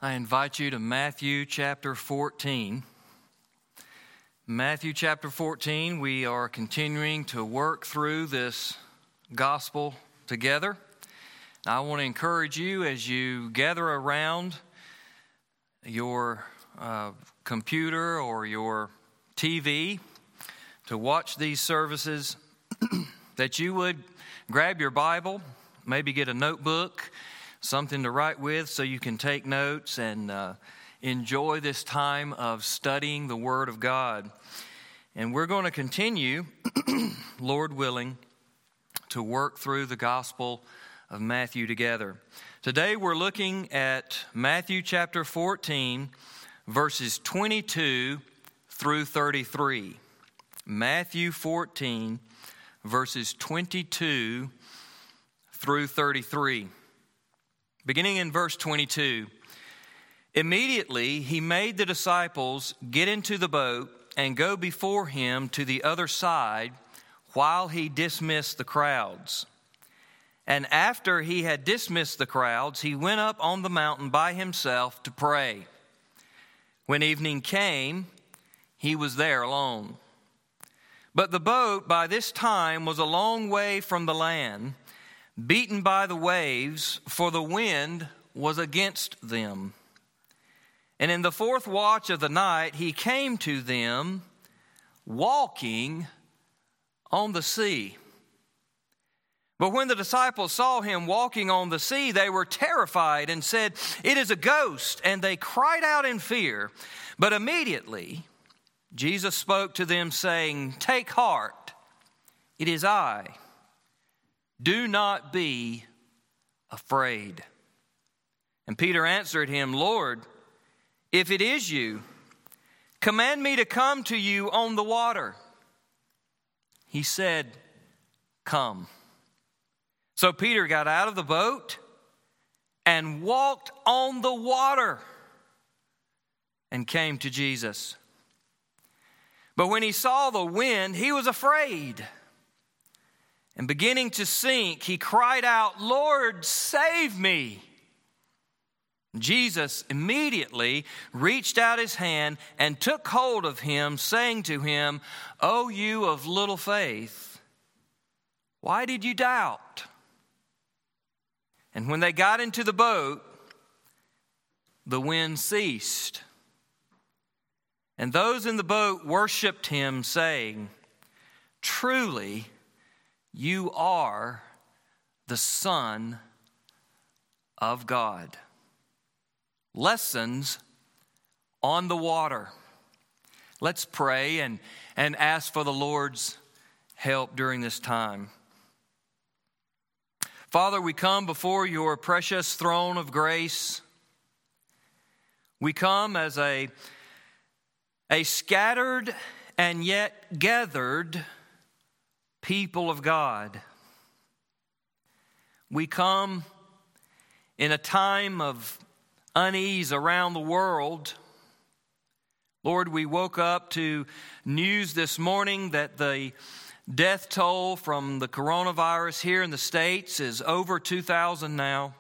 I invite you to Matthew chapter 14. Matthew chapter 14, we are continuing to work through this gospel together. I want to encourage you as you gather around your computer or your TV to watch these services, that you would grab your Bible, maybe get a notebook, something to write with so you can take notes and enjoy this time of studying the Word of God. And we're going to continue, Lord willing, to work through the Gospel of Matthew together. Today we're looking at Matthew chapter 14, verses 22 through 33. Matthew 14, verses 22 through 33. Beginning in verse 22, immediately he made the disciples get into the boat and go before him to the other side while he dismissed the crowds. And after he had dismissed the crowds, he went up on the mountain by himself to pray. When evening came, he was there alone. But the boat by this time was a long way from the land, beaten by the waves, for the wind was against them. And in the fourth watch of the night, he came to them walking on the sea. But when the disciples saw him walking on the sea, they were terrified and said, "It is a ghost," and they cried out in fear. But immediately Jesus spoke to them, saying, "Take heart, it is I. Do not be afraid." And Peter answered him, "Lord, if it is you, command me to come to you on the water." He said, "Come." So Peter got out of the boat and walked on the water and came to Jesus. But when he saw the wind, he was afraid. And beginning to sink, he cried out, "Lord, save me." Jesus immediately reached out his hand and took hold of him, saying to him, "O you of little faith, why did you doubt?" And when they got into the boat, the wind ceased. And those in the boat worshiped him, saying, "Truly, you are the Son of God." Lessons on the water. Let's pray and ask for the Lord's help during this time. Father, we come before your precious throne of grace. We come as a scattered and yet gathered people of God. We come in a time of unease around the world. Lord, we woke up to news this morning that the death toll from the coronavirus here in the States is over 2,000 now.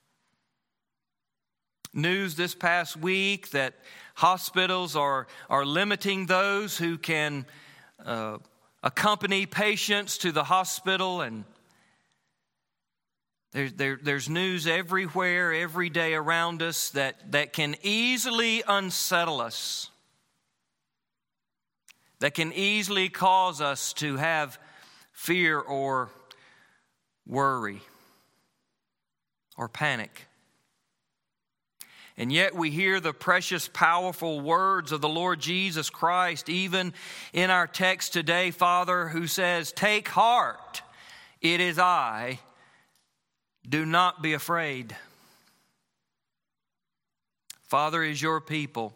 News this past week that hospitals are limiting those who can accompany patients to the hospital, and there's news everywhere, every day around us that can easily unsettle us, that can easily cause us to have fear or worry or panic. And yet we hear the precious, powerful words of the Lord Jesus Christ, even in our text today, Father, who says, "Take heart, it is I. Do not be afraid." Father, as your people,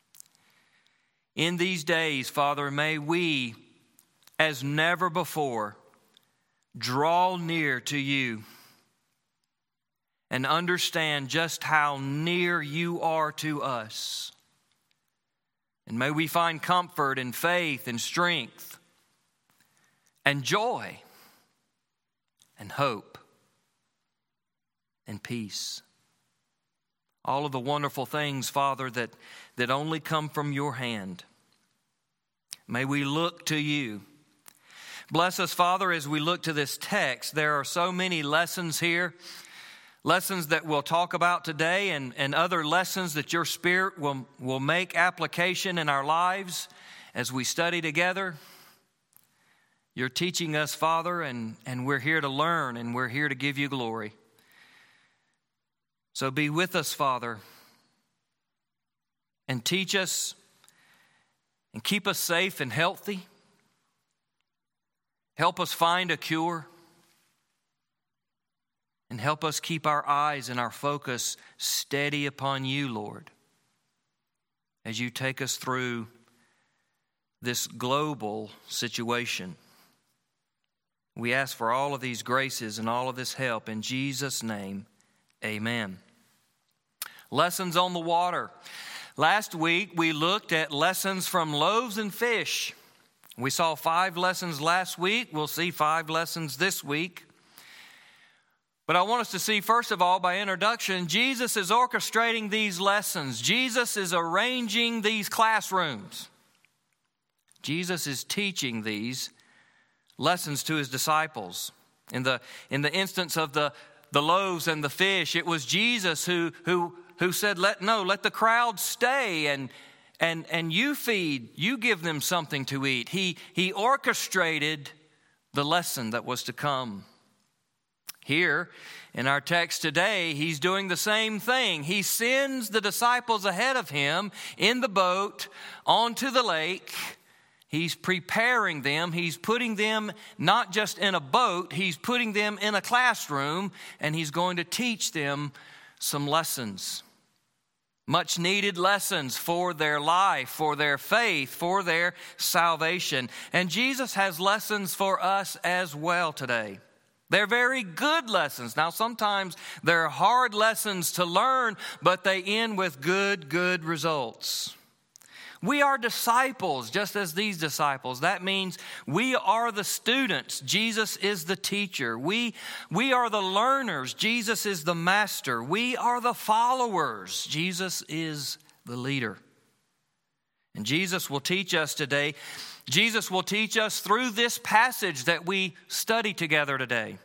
in these days, Father, may we, as never before, draw near to you and understand just how near you are to us. And may we find comfort and faith and strength and joy and hope and peace. all of the wonderful things, Father, that only come from your hand. May we look to you. Bless us, Father, as we look to this text. There are so many lessons here, lessons that we'll talk about today, and other lessons that your Spirit will make application in our lives as we study together. You're teaching us, Father, and we're here to learn, and we're here to give you glory. So be with us, Father, and teach us and keep us safe and healthy. Help us find a cure. And help us keep our eyes and our focus steady upon you, Lord, as you take us through this global situation. We ask for all of these graces and all of this help in Jesus' name. Amen. Lessons on the water. Last week we looked at lessons from loaves and fish. We saw 5 lessons last week. We'll see 5 lessons this week. But I want us to see, first of all, by introduction, Jesus is orchestrating these lessons. Jesus is arranging these classrooms. Jesus is teaching these lessons to his disciples. In the instance of the loaves and the fish, it was Jesus who said, let the crowd stay and you feed, you give them something to eat. He orchestrated the lesson that was to come. Here in our text today, he's doing the same thing. He sends the disciples ahead of him in the boat onto the lake. He's preparing them. He's putting them not just in a boat, he's putting them in a classroom, and he's going to teach them some lessons. Much needed lessons for their life, for their faith, for their salvation. And Jesus has lessons for us as well today. They're very good lessons. Now, sometimes they're hard lessons to learn, but they end with good results. We are disciples, just as these disciples. That means we are the students. Jesus is the teacher. We are the learners. Jesus is the master. We are the followers. Jesus is the leader. And Jesus will teach us today. Jesus will teach us through this passage that we study together today.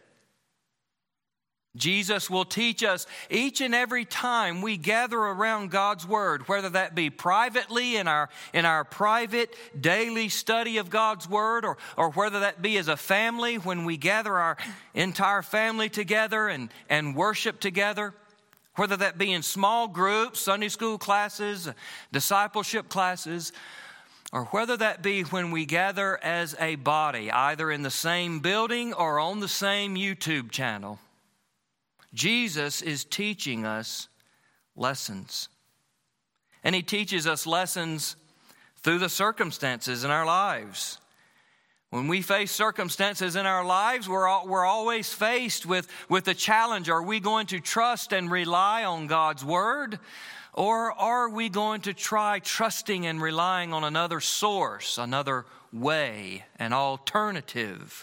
Jesus will teach us each and every time we gather around God's Word, whether that be privately in our private daily study of God's Word, or whether that be as a family when we gather our entire family together and worship together, whether that be in small groups, Sunday school classes, discipleship classes, or whether that be when we gather as a body, either in the same building or on the same YouTube channel. Jesus is teaching us lessons. And he teaches us lessons through the circumstances in our lives. When we face circumstances in our lives, we're always faced with the challenge. Are we going to trust and rely on God's Word? Or are we going to try trusting and relying on another source, another way, an alternative?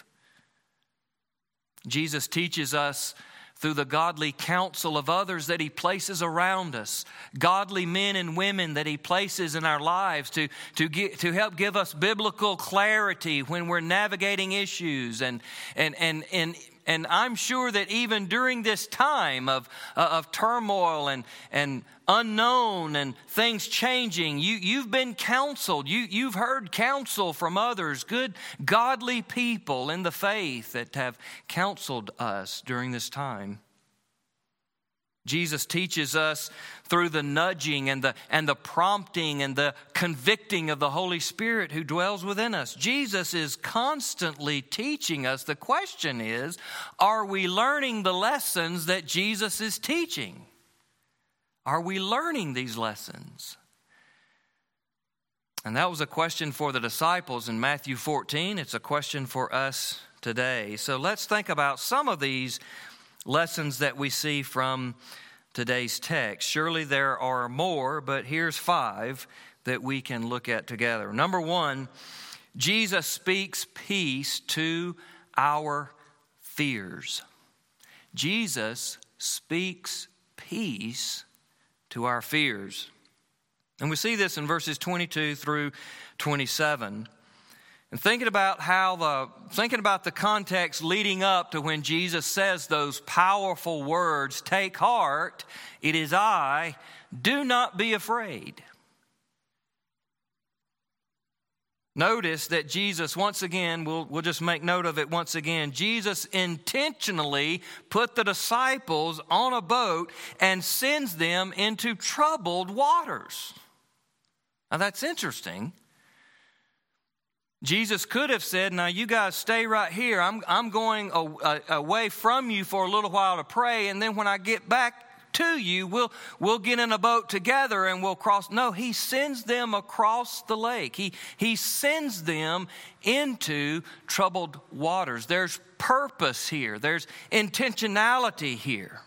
Jesus teaches us through the godly counsel of others that he places around us, godly men and women that he places in our lives to help give us biblical clarity when we're navigating issues. And I'm sure that even during this time of turmoil and unknown and things changing, you've been counseled. You've heard counsel from others, good godly people in the faith that have counseled us during this time. Jesus teaches us through the nudging and the prompting and the convicting of the Holy Spirit who dwells within us. Jesus is constantly teaching us. The question is, are we learning the lessons that Jesus is teaching? Are we learning these lessons? And that was a question for the disciples in Matthew 14. It's a question for us today. So let's think about some of these lessons that we see from today's text. Surely there are more, but here's 5 that we can look at together. Number 1, Jesus speaks peace to our fears. Jesus speaks peace to our fears. And we see this in verses 22 through 27. And thinking about the context leading up to when Jesus says those powerful words, "Take heart, it is I, do not be afraid." Notice that Jesus, once again, we'll just make note of it once again. Jesus intentionally put the disciples on a boat and sends them into troubled waters. Now that's interesting. Jesus could have said, "Now you guys stay right here. I'm going away from you for a little while to pray, and then when I get back to you, we'll get in a boat together and we'll cross." No, he sends them across the lake. He sends them into troubled waters. There's purpose here. There's intentionality here.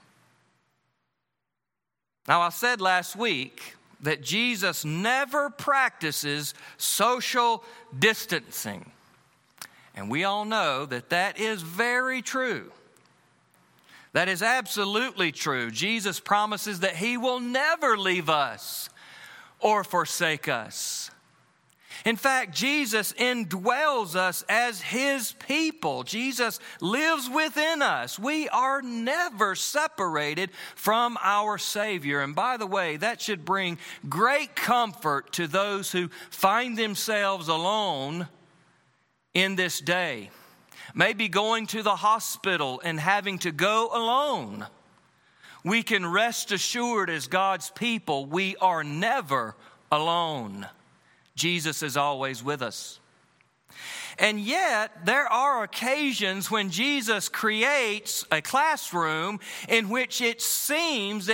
Now, I said last week that Jesus never practices social distancing. And we all know that that is very true. That is absolutely true. Jesus promises that he will never leave us or forsake us. In fact, Jesus indwells us as his people. Jesus lives within us. We are never separated from our Savior. And by the way, that should bring great comfort to those who find themselves alone in this day. Maybe going to the hospital and having to go alone. We can rest assured as God's people, we are never alone. Jesus is always with us. And yet, there are occasions when Jesus creates a classroom in which it seems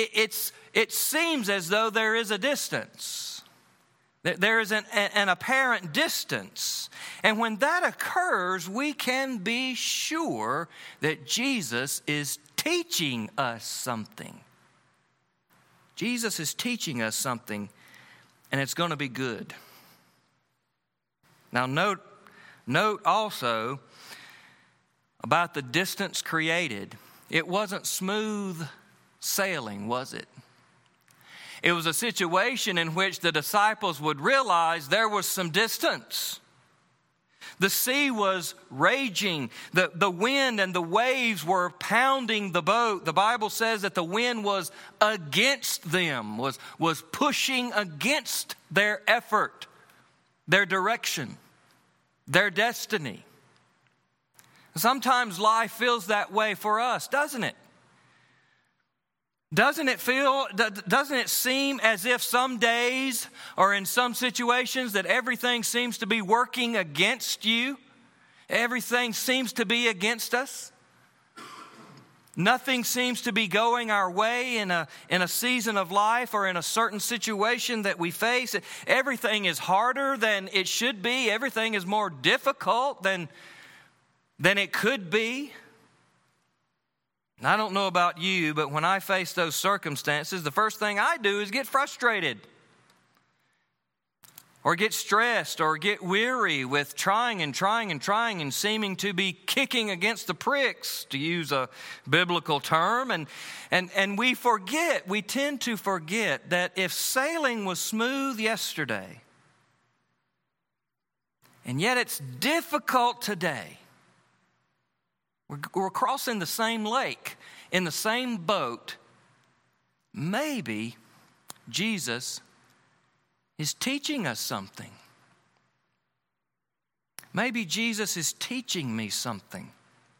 as though there is a distance. There is an apparent distance. And when that occurs, we can be sure that Jesus is teaching us something. Jesus is teaching us something, and it's going to be good. Now note also about the distance created. It wasn't smooth sailing, was it? It was a situation in which the disciples would realize there was some distance. The sea was raging. The wind and the waves were pounding the boat. The Bible says that the wind was against them, was pushing against their effort, their direction, their destiny. Sometimes life feels that way for us, doesn't it? Doesn't it seem as if some days or in some situations that everything seems to be working against you? Everything seems to be against us? Nothing seems to be going our way in a season of life or in a certain situation that we face. Everything is harder than it should be. Everything is more difficult than it could be. And I don't know about you, but when I face those circumstances, the first thing I do is get frustrated or get stressed or get weary with trying and seeming to be kicking against the pricks, to use a biblical term. And we tend to forget that if sailing was smooth yesterday, and yet it's difficult today, we're crossing the same lake in the same boat. Maybe Jesus is teaching us something. Maybe Jesus is teaching me something.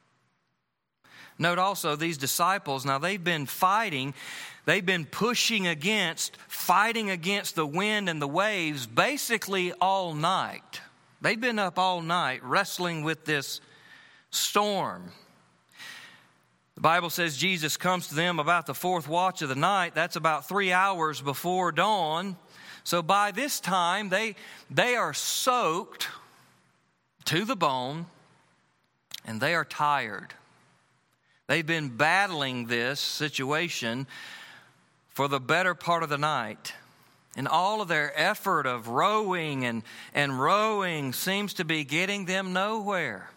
Note also these disciples, now they've been fighting, they've been fighting against the wind and the waves basically all night. They've been up all night wrestling with this storm. The Bible says Jesus comes to them about the fourth watch of the night. That's about 3 hours before dawn. So by this time, they are soaked to the bone and they are tired. They've been battling this situation for the better part of the night. And all of their effort of rowing and rowing seems to be getting them nowhere.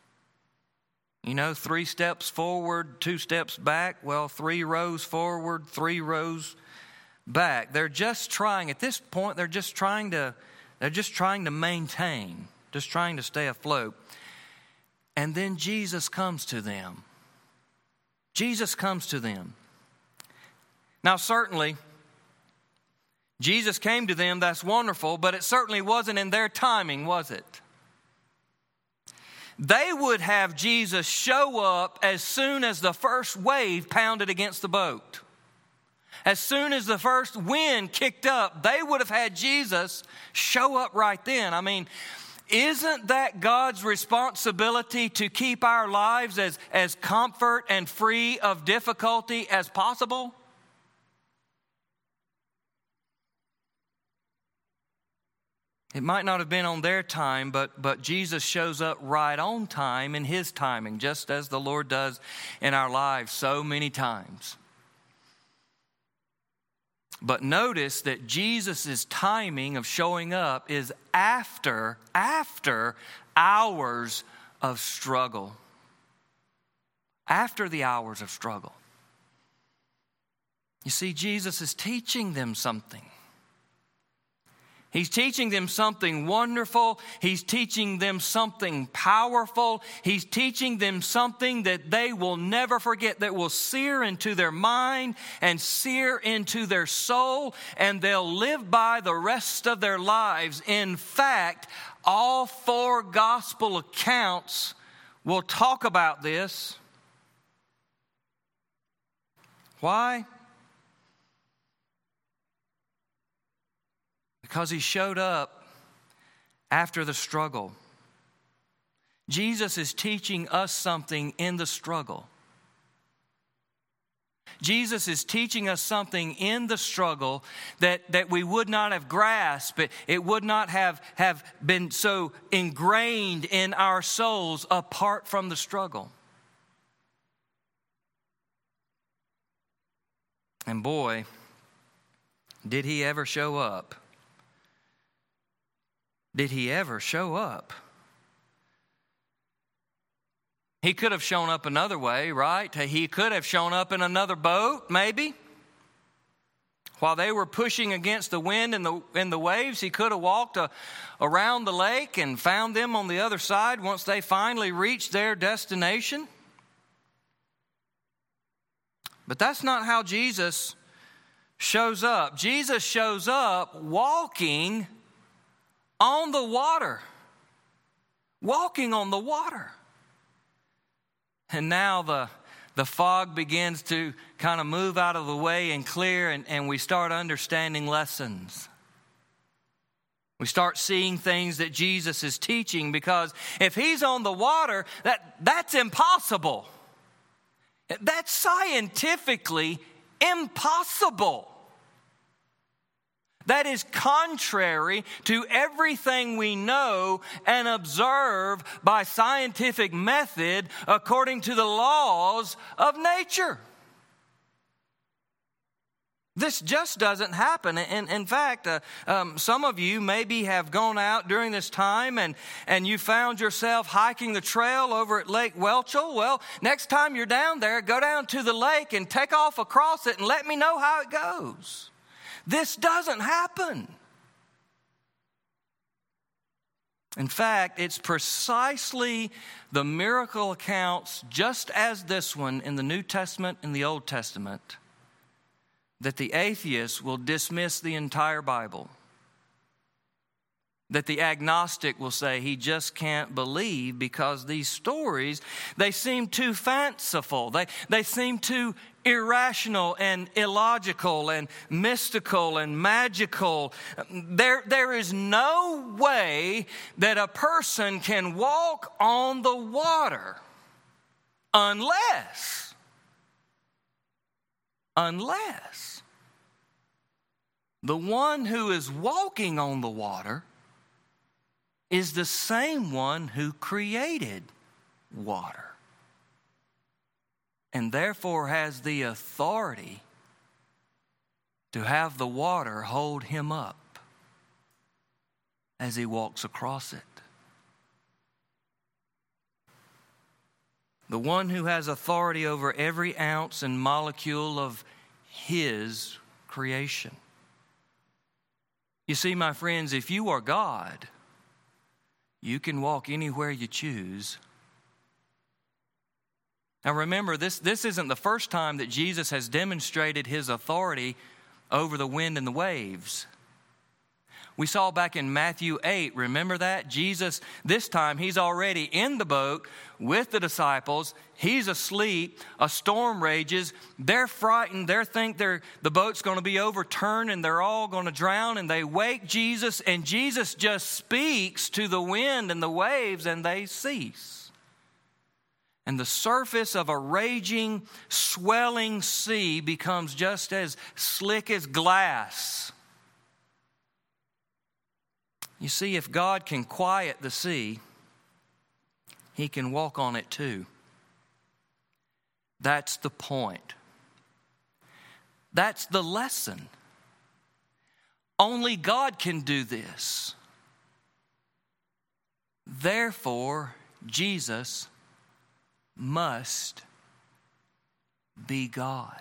3 steps forward, 2 steps back. Well, 3 rows forward, 3 rows back. They're just trying, at this point, they're just trying to maintain, just trying to stay afloat. And then Jesus comes to them. Jesus comes to them. Now, certainly, Jesus came to them, that's wonderful, but it certainly wasn't in their timing, was it? They would have Jesus show up as soon as the first wave pounded against the boat. As soon as the first wind kicked up, they would have had Jesus show up right then. I mean, isn't that God's responsibility to keep our lives as comfort and free of difficulty as possible? It might not have been on their time, but Jesus shows up right on time in His timing, just as the Lord does in our lives so many times. But notice that Jesus' timing of showing up is after hours of struggle. After the hours of struggle. You see, Jesus is teaching them something. He's teaching them something wonderful. He's teaching them something powerful. He's teaching them something that they will never forget, that will sear into their mind and sear into their soul, and they'll live by the rest of their lives. In fact, all 4 gospel accounts will talk about this. Why? Because He showed up after the struggle. Jesus is teaching us something in the struggle. Jesus is teaching us something in the struggle that we would not have grasped. It would not have been so ingrained in our souls apart from the struggle. And boy, did He ever show up. Did He ever show up? He could have shown up another way, right? He could have shown up in another boat, maybe. While they were pushing against the wind and the waves, He could have walked around the lake and found them on the other side once they finally reached their destination. But that's not how Jesus shows up. Jesus shows up walking on the water. Walking on the water. And now the fog begins to kind of move out of the way and clear, and we start understanding lessons. We start seeing things that Jesus is teaching, because if He's on the water, that's impossible. That's scientifically impossible. That is contrary to everything we know and observe by scientific method according to the laws of nature. This just doesn't happen. In fact, some of you maybe have gone out during this time and you found yourself hiking the trail over at Lake Welchel. Well, next time you're down there, go down to the lake and take off across it and let me know how it goes. This doesn't happen. In fact, it's precisely the miracle accounts, just as this one in the New Testament and the Old Testament, that the atheist will dismiss the entire Bible. That the agnostic will say he just can't believe because these stories, they seem too fanciful. They seem too irrational and illogical and mystical and magical. There is no way that a person can walk on the water unless the one who is walking on the water is the same one who created water, and therefore has the authority to have the water hold him up as he walks across it. The one who has authority over every ounce and molecule of His creation. You see, my friends, if you are God, you can walk anywhere you choose. Now remember, this isn't the first time that Jesus has demonstrated his authority over the wind and the waves. We saw back in Matthew 8, remember that? Jesus, this time, he's already in the boat with the disciples. He's asleep. A storm rages. They're frightened. They think the boat's going to be overturned and they're all going to drown. And they wake Jesus, and Jesus just speaks to the wind and the waves, and they cease. And the surface of a raging, swelling sea becomes just as slick as glass. You see, if God can quiet the sea, he can walk on it too. That's the point. That's the lesson. Only God can do this. Therefore, Jesus must be God.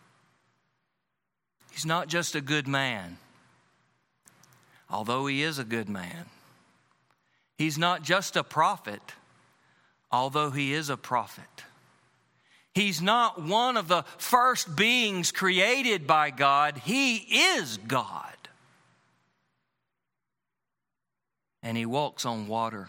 He's not just a good man, although he is a good man. He's not just a prophet, although he is a prophet. He's not one of the first beings created by God. He is God. And he walks on water.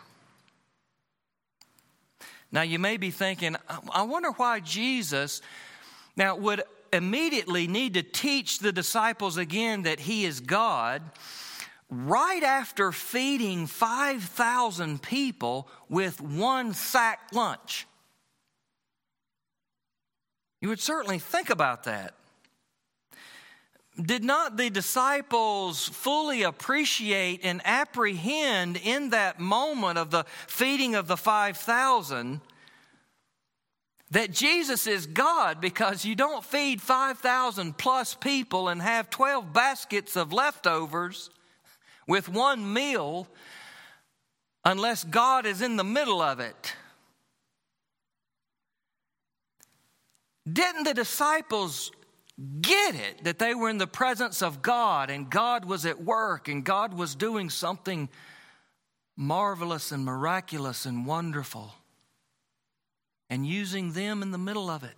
Now you may be thinking, I wonder why Jesus now would immediately need to teach the disciples again that he is God right after feeding 5,000 people with one sack lunch. You would certainly think about that. Did not the disciples fully appreciate and apprehend in that moment of the feeding of the 5,000 that Jesus is God? Because you don't feed 5,000 plus people and have 12 baskets of leftovers with one meal unless God is in the middle of it. Didn't the disciples get it that they were in the presence of God and God was at work and God was doing something marvelous and miraculous and wonderful and using them in the middle of it?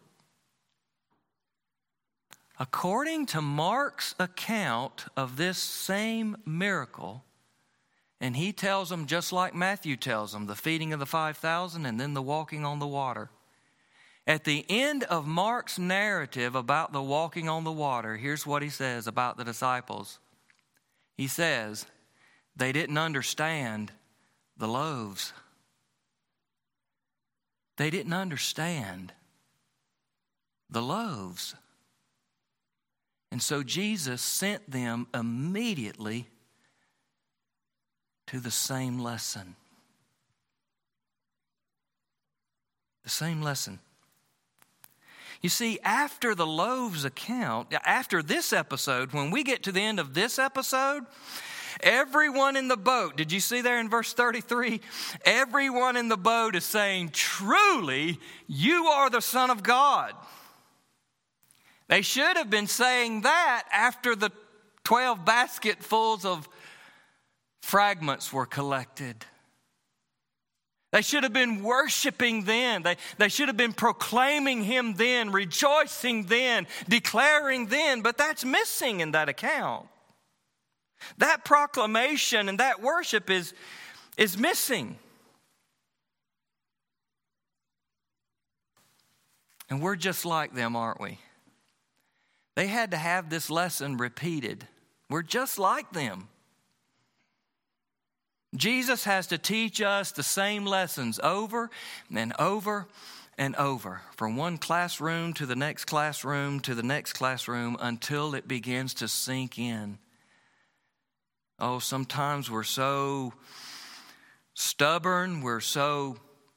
According to Mark's account of this same miracle, and he tells them just like Matthew tells them, the feeding of the 5,000 and then the walking on the water. At the end of Mark's narrative about the walking on the water, here's what he says about the disciples. He says, they didn't understand the loaves. They didn't understand the loaves. And so Jesus sent them immediately to the same lesson. The same lesson. You see, after the loaves account, after this episode, when we get to the end of this episode, everyone in the boat, did you see there in verse 33? Everyone in the boat is saying, truly, you are the Son of God. They should have been saying that after the 12 basketfuls of fragments were collected. They should have been worshiping then. They should have been proclaiming him then, rejoicing then, declaring then. But that's missing in that account. That proclamation and that worship is missing. And we're just like them, aren't we? They had to have this lesson repeated. We're just like them. Jesus has to teach us the same lessons over and over and over, from one classroom to the next classroom to the next classroom until it begins to sink in. Oh, sometimes we're so stubborn, we're so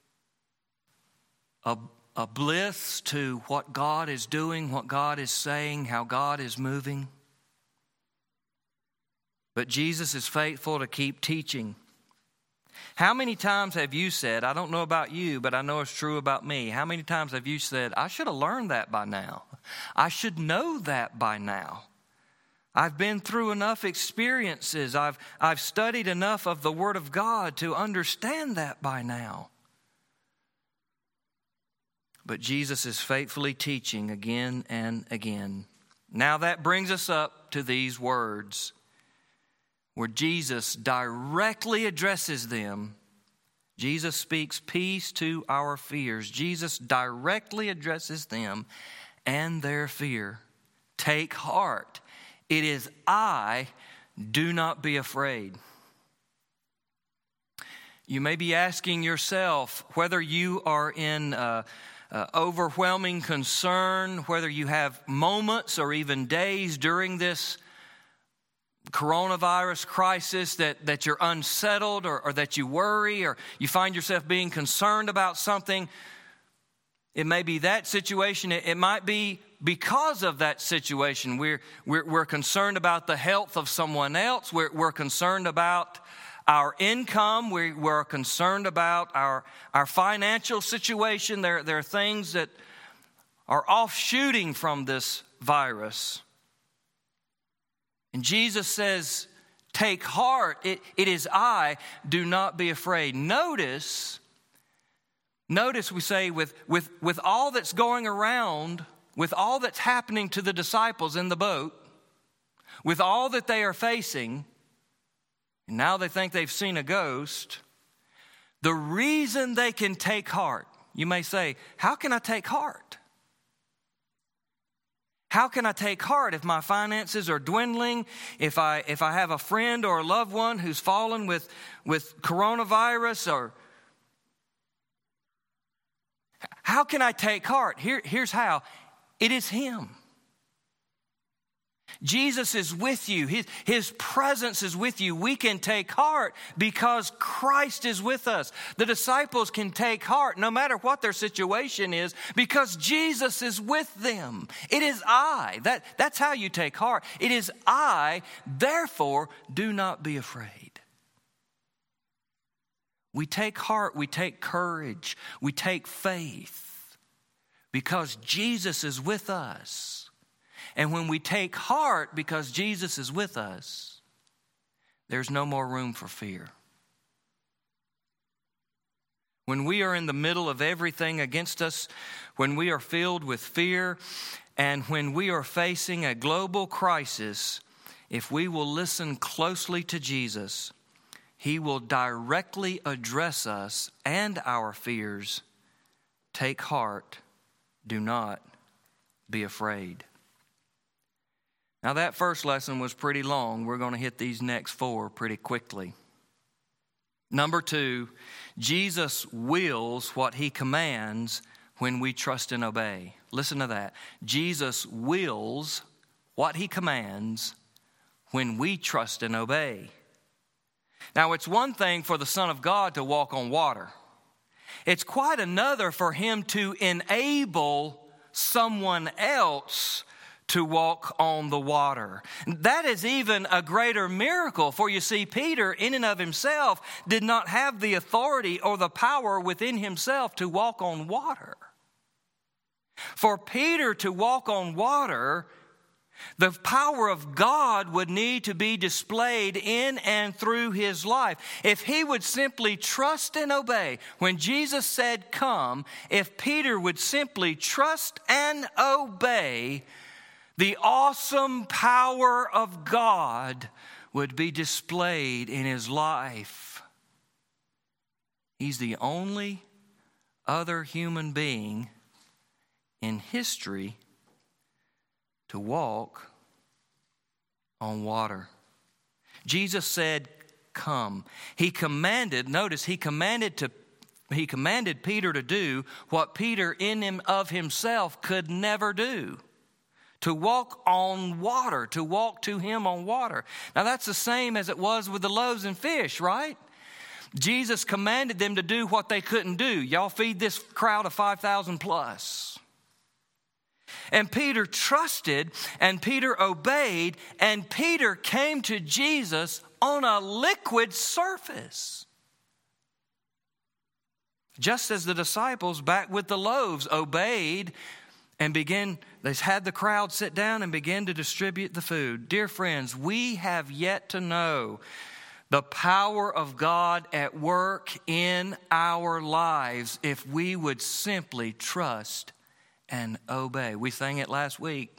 oblivious to what God is doing, what God is saying, how God is moving. But Jesus is faithful to keep teaching. How many times have you said, I don't know about you, but I know it's true about me. How many times have you said, I should have learned that by now. I should know that by now. I've been through enough experiences. I've studied enough of the Word of God to understand that by now. But Jesus is faithfully teaching again and again. Now that brings us up to these words where Jesus directly addresses them. Jesus speaks peace to our fears. Jesus directly addresses them and their fear. Take heart. It is I. Do not be afraid. You may be asking yourself whether you are in overwhelming concern, whether you have moments or even days during this coronavirus crisis that you're unsettled or that you worry or you find yourself being concerned about something. It may be that situation. It might be because of that situation. We're concerned about the health of someone else. We're concerned about our income. We're concerned about our financial situation. There are things that are offshooting from this virus. And Jesus says, take heart. It is I. Do not be afraid. Notice we say with all that's going around, with all that's happening to the disciples in the boat, with all that they are facing, and now they think they've seen a ghost, the reason they can take heart, you may say, how can I take heart? How can I take heart if my finances are dwindling, if I have a friend or a loved one who's fallen with coronavirus, or how can I take heart? Here's how. It is Him. Jesus is with you. His presence is with you. We can take heart because Christ is with us. The disciples can take heart no matter what their situation is because Jesus is with them. It is I. That's how you take heart. It is I. Therefore, do not be afraid. We take heart. We take courage. We take faith because Jesus is with us. And when we take heart because Jesus is with us, there's no more room for fear. When we are in the middle of everything against us, when we are filled with fear, and when we are facing a global crisis, if we will listen closely to Jesus, He will directly address us and our fears. Take heart. Do not be afraid. Now that first lesson was pretty long. We're going to hit these next 4 pretty quickly. Number 2, Jesus wills what He commands when we trust and obey. Listen to that. Jesus wills what He commands when we trust and obey. Now it's one thing for the Son of God to walk on water. It's quite another for Him to enable someone else to walk on the water. That is even a greater miracle, for you see, Peter in and of himself did not have the authority or the power within himself to walk on water. For Peter to walk on water, the power of God would need to be displayed in and through his life. If he would simply trust and obey, when Jesus said, come, if Peter would simply trust and obey, the awesome power of God would be displayed in his life. He's the only other human being in history to walk on water. Jesus said, come. He commanded Peter to do what Peter in and of himself could never do. To walk on water, to walk to Him on water. Now that's the same as it was with the loaves and fish, right? Jesus commanded them to do what they couldn't do. Y'all feed this crowd of 5,000 plus. And Peter trusted and Peter obeyed and Peter came to Jesus on a liquid surface. Just as the disciples back with the loaves obeyed and they had the crowd sit down and begin to distribute the food. Dear friends, we have yet to know the power of God at work in our lives if we would simply trust and obey. We sang it last week.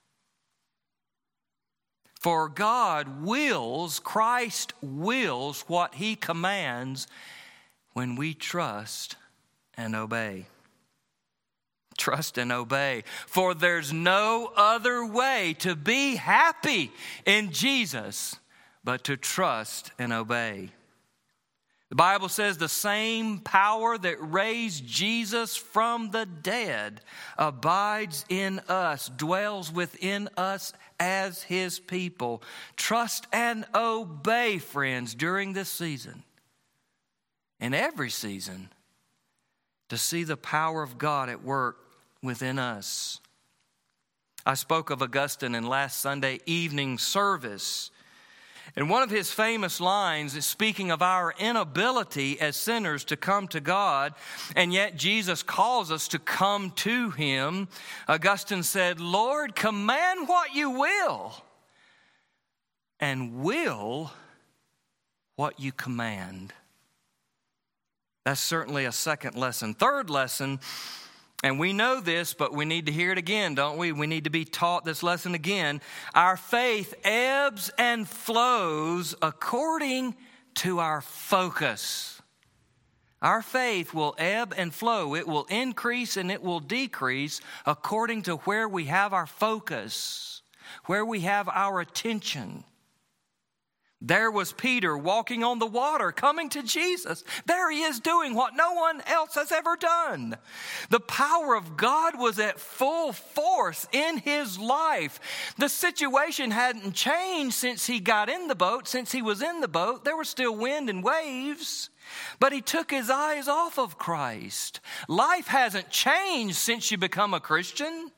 For God wills, Christ wills what He commands when we trust and obey. Trust and obey. For there's no other way to be happy in Jesus but to trust and obey. The Bible says the same power that raised Jesus from the dead abides in us, dwells within us as His people. Trust and obey, friends, during this season, in every season, to see the power of God at work within us. I spoke of Augustine in last Sunday evening service. And one of his famous lines is speaking of our inability as sinners to come to God, and yet Jesus calls us to come to Him. Augustine said, Lord, command what you will, and will what you command. That's certainly a second lesson. Third lesson, and we know this, but we need to hear it again, don't we? We need to be taught this lesson again. Our faith ebbs and flows according to our focus. Our faith will ebb and flow. It will increase and it will decrease according to where we have our focus, where we have our attention. There was Peter walking on the water, coming to Jesus. There he is doing what no one else has ever done. The power of God was at full force in his life. The situation hadn't changed since he got in the boat. Since he was in the boat, there was still wind and waves. But he took his eyes off of Christ. Life hasn't changed since you become a Christian.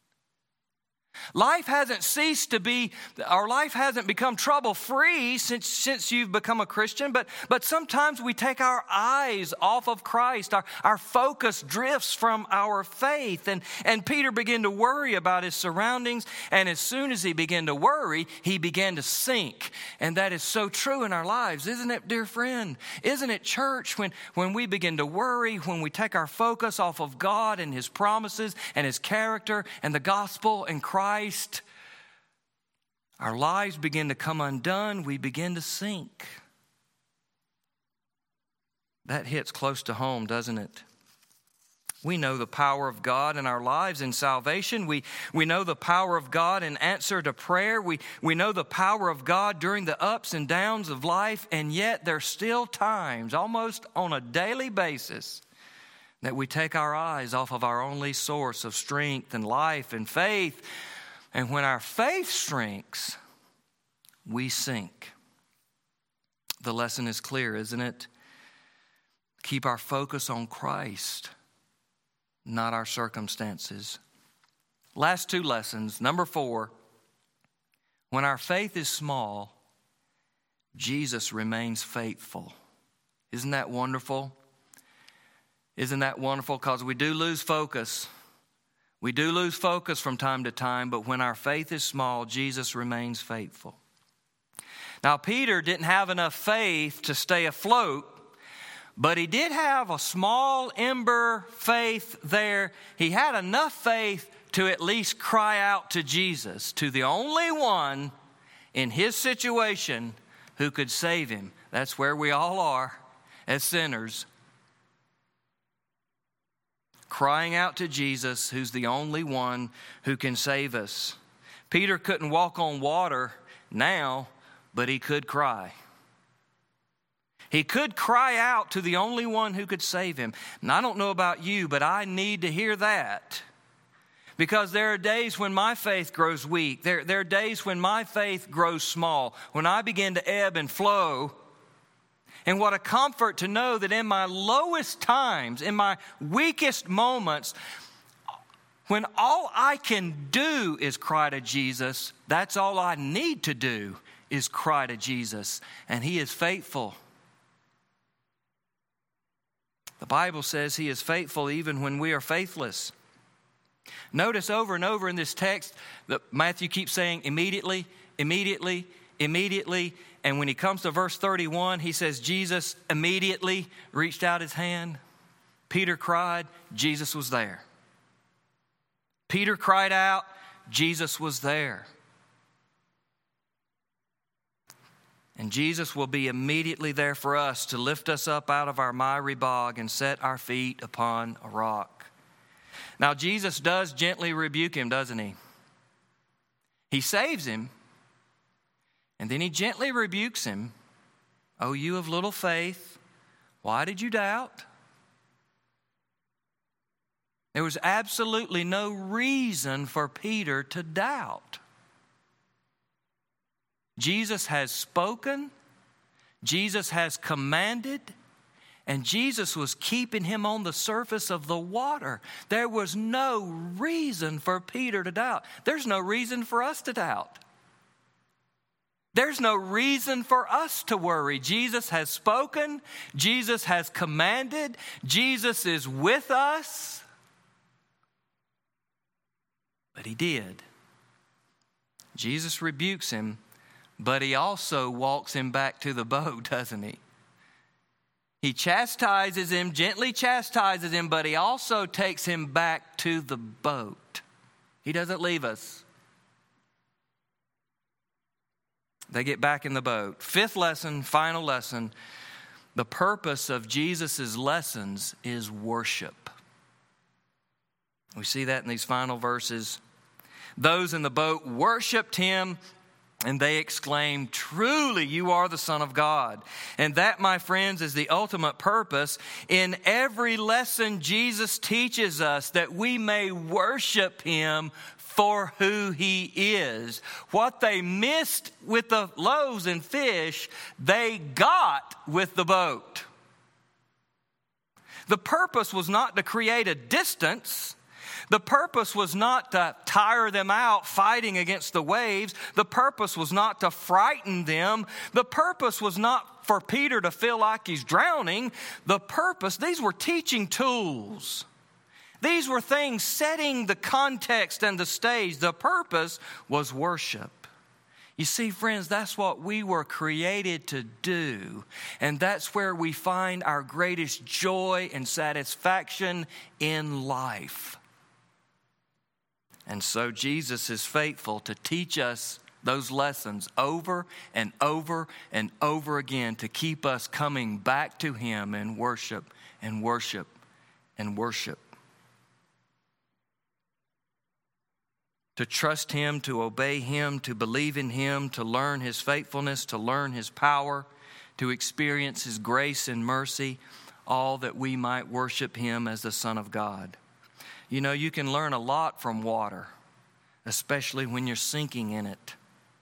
Life hasn't ceased to be, our life hasn't become trouble-free since you've become a Christian, but sometimes we take our eyes off of Christ. Our focus drifts from our faith. And Peter began to worry about his surroundings, and as soon as he began to worry, he began to sink. And that is so true in our lives, isn't it, dear friend? Isn't it, church, when we begin to worry, when we take our focus off of God and His promises and His character and the gospel and Christ, our lives begin to come undone. We begin to sink. That hits close to home, doesn't it? We know the power of God in our lives in salvation. We know the power of God in answer to prayer. We know the power of God during the ups and downs of life, and yet there's still times, almost on a daily basis, that we take our eyes off of our only source of strength and life and faith. And when our faith shrinks, we sink. The lesson is clear, isn't it? Keep our focus on Christ, not our circumstances. Last two lessons. Number 4, when our faith is small, Jesus remains faithful. Isn't that wonderful? Isn't that wonderful? Because we do lose focus. We do lose focus from time to time, but when our faith is small, Jesus remains faithful. Now, Peter didn't have enough faith to stay afloat, but he did have a small ember faith there. He had enough faith to at least cry out to Jesus, to the only one in his situation who could save him. That's where we all are as sinners. Crying out to Jesus, who's the only one who can save us. Peter couldn't walk on water now, but he could cry. He could cry out to the only one who could save him. And I don't know about you, but I need to hear that. Because there are days when my faith grows weak. There are days when my faith grows small. When I begin to ebb and flow. And what a comfort to know that in my lowest times, in my weakest moments, when all I can do is cry to Jesus, that's all I need to do is cry to Jesus. And He is faithful. The Bible says He is faithful even when we are faithless. Notice over and over in this text that Matthew keeps saying immediately, immediately, immediately. And when he comes to verse 31, he says Jesus immediately reached out his hand. Peter cried, Jesus was there. Peter cried out, Jesus was there. And Jesus will be immediately there for us to lift us up out of our miry bog and set our feet upon a rock. Now, Jesus does gently rebuke him, doesn't he? He saves him, and then he gently rebukes him. Oh, you of little faith, why did you doubt? There was absolutely no reason for Peter to doubt. Jesus has spoken, Jesus has commanded, and Jesus was keeping him on the surface of the water. There was no reason for Peter to doubt. There's no reason for us to doubt. There's no reason for us to worry. Jesus has spoken, Jesus has commanded, Jesus is with us. But he did. Jesus rebukes him, but he also walks him back to the boat, doesn't he? He chastises him, gently chastises him, but he also takes him back to the boat. He doesn't leave us. They get back in the boat. Fifth lesson, final lesson. The purpose of Jesus' lessons is worship. We see that in these final verses. Those in the boat worshiped him, and they exclaimed, "Truly, you are the Son of God." And that, my friends, is the ultimate purpose. In every lesson, Jesus teaches us that we may worship him for who he is. What they missed with the loaves and fish, they got with the boat. The purpose was not to create a distance. The purpose was not to tire them out fighting against the waves. The purpose was not to frighten them. The purpose was not for Peter to feel like he's drowning. The purpose, these were teaching tools. These were things setting the context and the stage. The purpose was worship. You see, friends, that's what we were created to do. And that's where we find our greatest joy and satisfaction in life. And so Jesus is faithful to teach us those lessons over and over and over again to keep us coming back to him and worship and worship and worship. To trust him, to obey him, to believe in him, to learn his faithfulness, to learn his power, to experience his grace and mercy, all that we might worship him as the Son of God. You know, you can learn a lot from water, especially when you're sinking in it.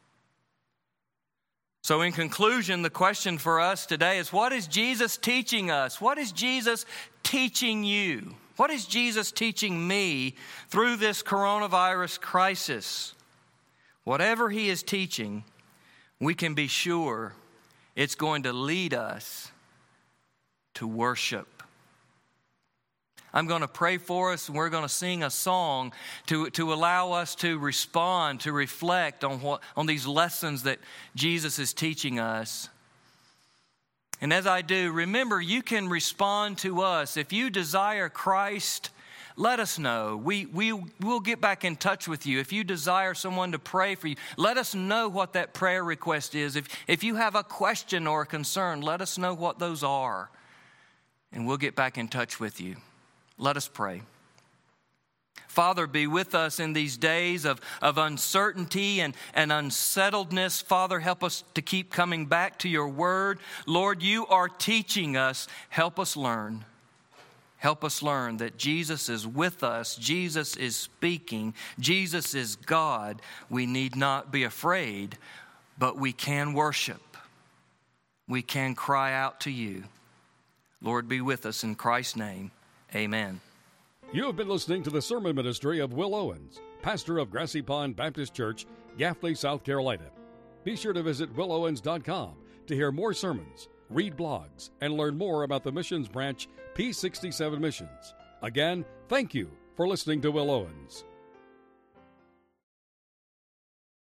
So in conclusion, the question for us today is, what is Jesus teaching us? What is Jesus teaching you? What is Jesus teaching me through this coronavirus crisis? Whatever he is teaching, we can be sure it's going to lead us to worship. I'm going to pray for us, and we're going to sing a song to allow us to respond, to reflect on these lessons that Jesus is teaching us. And as I do, remember, you can respond to us. If you desire Christ, let us know. We'll get back in touch with you. If you desire someone to pray for you, let us know what that prayer request is. If you have a question or a concern, let us know what those are, and we'll get back in touch with you. Let us pray. Father, be with us in these days of uncertainty and unsettledness. Father, help us to keep coming back to your word. Lord, you are teaching us. Help us learn. Help us learn that Jesus is with us. Jesus is speaking. Jesus is God. We need not be afraid, but we can worship. We can cry out to you. Lord, be with us in Christ's name. Amen. You have been listening to the sermon ministry of Will Owens, pastor of Grassy Pond Baptist Church, Gaffney, South Carolina. Be sure to visit willowens.com to hear more sermons, read blogs, and learn more about the missions branch P67 Missions. Again, thank you for for listening to Will Owens.